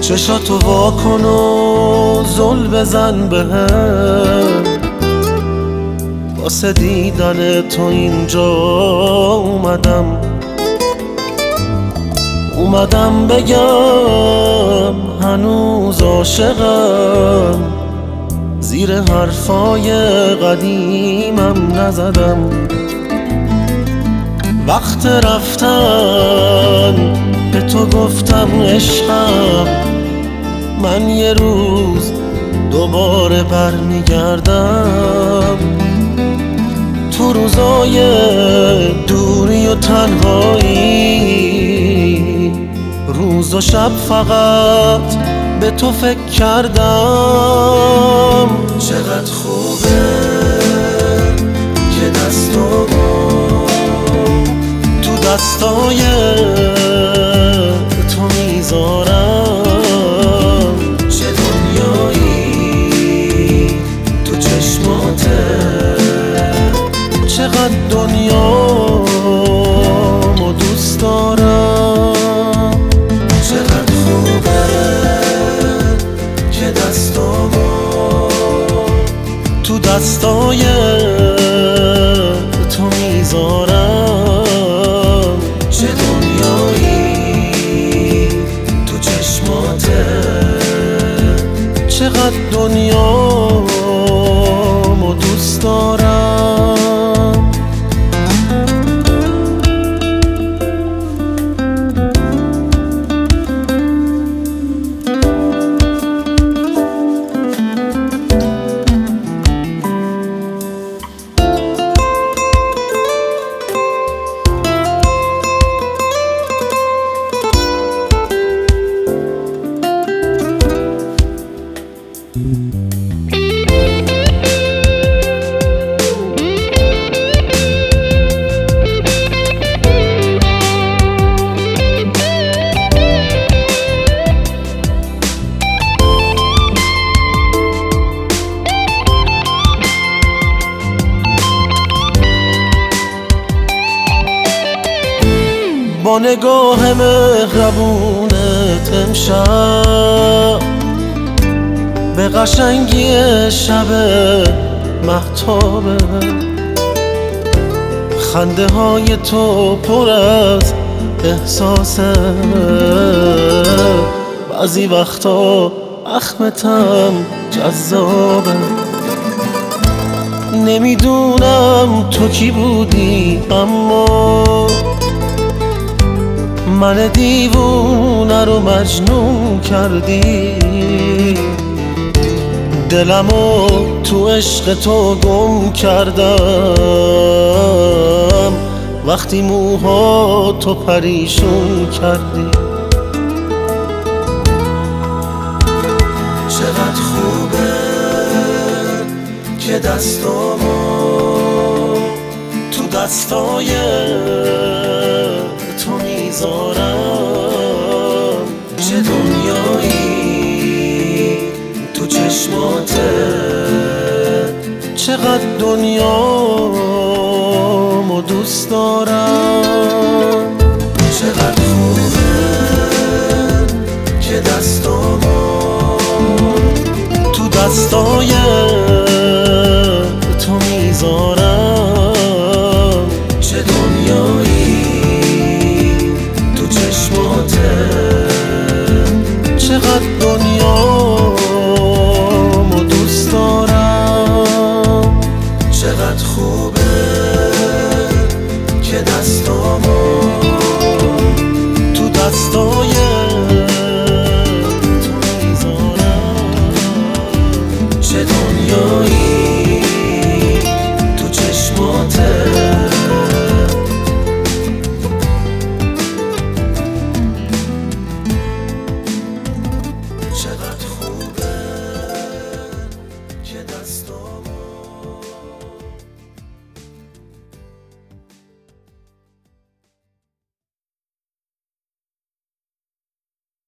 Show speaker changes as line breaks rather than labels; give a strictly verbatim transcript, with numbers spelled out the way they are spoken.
چشاتو واکن و زل بزن بهم، واسه دیدن تو اینجا اومدم. اومدم بگم هنوز عاشقم، زیر حرفای قدیمم نزدم. وقت رفتن به تو گفتم عشقم، من یه روز دوباره برمیگردم. تو روزای دوری و تنهایی، روز و شب فقط به تو فکر کردم. چقدر خوبه که دستامو تو دستای تو میذارم. چه دنیایی تو چشماته، چقدر دنیامو دوست دارم. چقدر خوبه که دستامو تو دستای تو میذارم. چه دنیایی تو چشماته، چقدر دنیامو دوست دارم. با نگاه مهربونت امشب به قشنگی شب مهتابه. خنده های تو پر از احساسه، بعضی وقتا اخمتم جذابه. نمیدونم تو کی بودی، اما من دیوونه رو مجنون کردی. دلمو تو عشق تو گم کردم، وقتی موها تو پریشون کردی. چقدر خوبه که دستامو تو دستای تو میذارم. چه دنیایی تو چشماته، چقدر دنیامو دوست دارم. چقدر خوبه که دستامو تو دستای